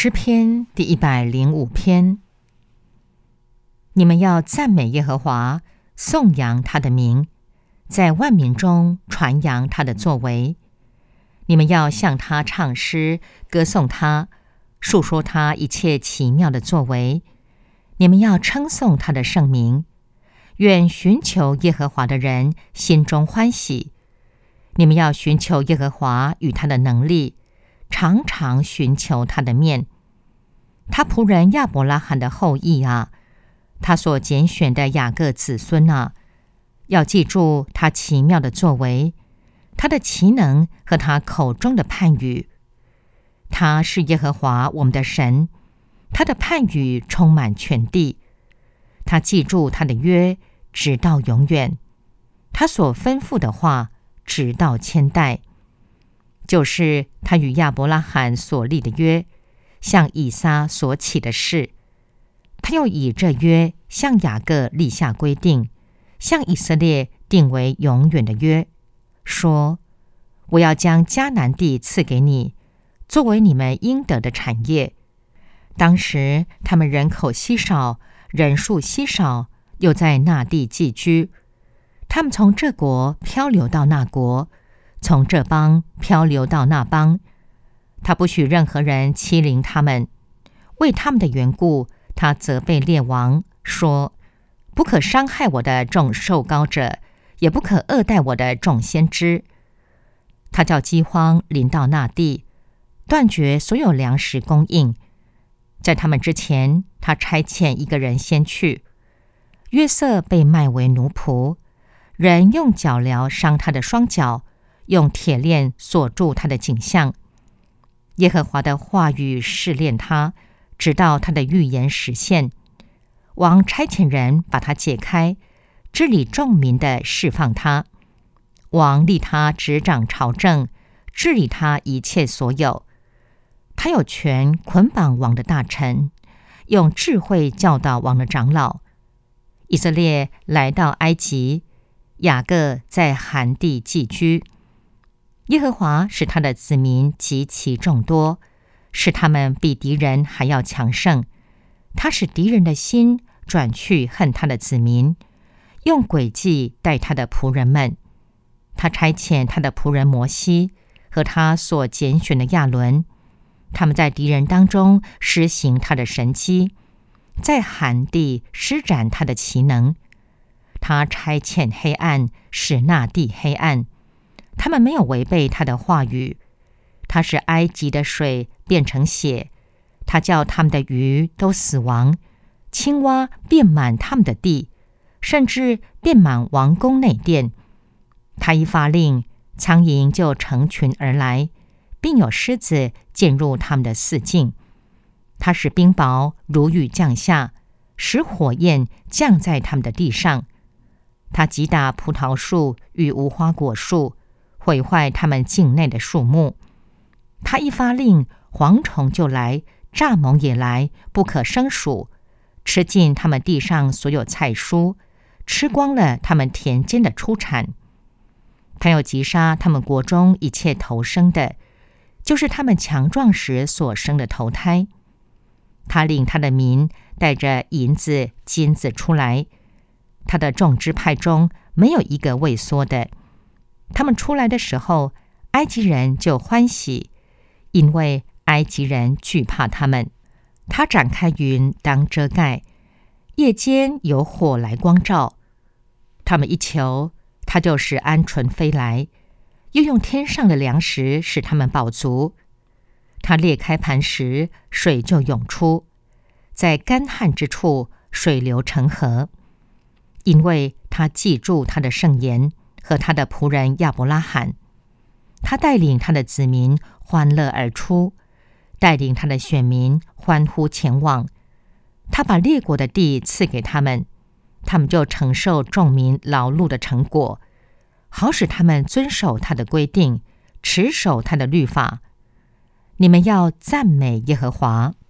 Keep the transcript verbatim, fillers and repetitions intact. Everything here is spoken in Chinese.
诗篇第一百零五篇。你们要赞美耶和华，颂扬他的名，在万民中传扬他的作为。你们要向他唱诗，歌颂他，述说他一切奇妙的作为。你们要称颂他的圣名，愿寻求耶和华的人心中欢喜。你们要寻求耶和华与他的能力，常常寻求他的面。他仆人亚伯拉罕的后裔啊，他所拣选的雅各子孙啊，要记住他奇妙的作为，他的奇能和他口中的判语。他是耶和华我们的神，他的判语充满全地。他记住他的约，直到永远，他所吩咐的话，直到千代。就是他与亚伯拉罕所立的约，向以撒所起的誓。他又以这约向雅各立下规定，向以色列定为永远的约，说：我要将迦南地赐给你，作为你们应得的产业。当时他们人口稀少，人数稀少，又在那地寄居。他们从这国漂流到那国，从这邦漂流到那邦。他不许任何人欺凌他们，为他们的缘故，他责备列王，说：不可伤害我的众受膏者，也不可恶待我的众先知。他叫饥荒临到那地，断绝所有粮食供应。在他们之前，他差遣一个人先去。约瑟被卖为奴仆，人用脚镣伤他的双脚，用铁链锁住他的颈项。耶和华的话语试炼他，直到他的预言实现。王差遣人把他解开，治理众民的释放他。王立他执掌朝政，治理他一切所有。他有权捆绑王的大臣，用智慧教导王的长老。以色列来到埃及，雅各在含地寄居。耶和华使他的子民极其众多，使他们比敌人还要强盛。他使敌人的心转去恨他的子民，用诡计待他的仆人们。他差遣他的仆人摩西和他所拣选的亚伦，他们在敌人当中施行他的神迹，在含地施展他的奇能。他差遣黑暗，使那地黑暗，他们没有违背他的话语。他使埃及的水变成血，他叫他们的鱼都死亡，青蛙遍满他们的地，甚至遍满王宫内殿。他一发令，苍蝇就成群而来，并有狮子进入他们的四境。他使冰雹如雨降下，使火焰降在他们的地上。他击打葡萄树与无花果树，毁坏他们境内的树木。他一发令，蝗虫就来，蚱蜢也来，不可胜数，吃尽他们地上所有菜蔬，吃光了他们田间的出产。他又击杀他们国中一切头生的，就是他们强壮时所生的头胎。他领他的民带着银子金子出来，他的众支派中没有一个畏缩的。他们出来的时候，埃及人就欢喜，因为埃及人惧怕他们。他展开云当遮盖，夜间有火来光照。他们一求，他就使鹌鹑飞来，又用天上的粮食使他们饱足。他裂开磐石，水就涌出，在干旱之处水流成河。因为他记住他的圣言和他的仆人亚伯拉罕，他带领他的子民欢乐而出，带领他的选民欢呼前往。他把列国的地赐给他们，他们就承受众民劳碌的成果，好使他们遵守他的规定，持守他的律法。你们要赞美耶和华。